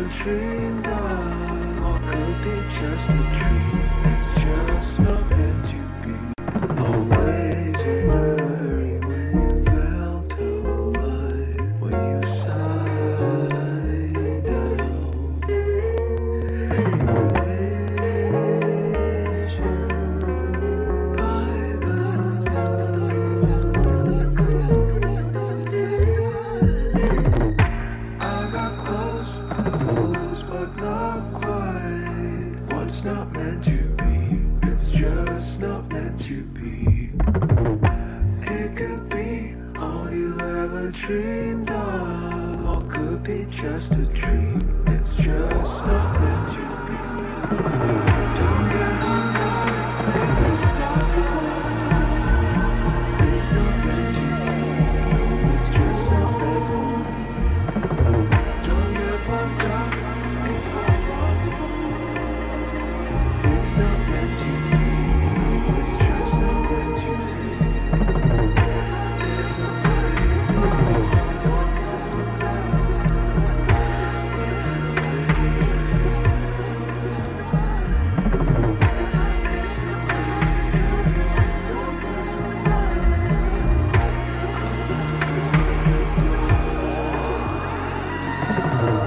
dreamed of, or could be just a dream. It's just not meant to be. Always wondering when you felt alive, when you sighed out. Close, but not quite. What's not meant to be, it's just not meant to be. It could be all you ever dreamed of, or could be just a dream. It's just not meant to be.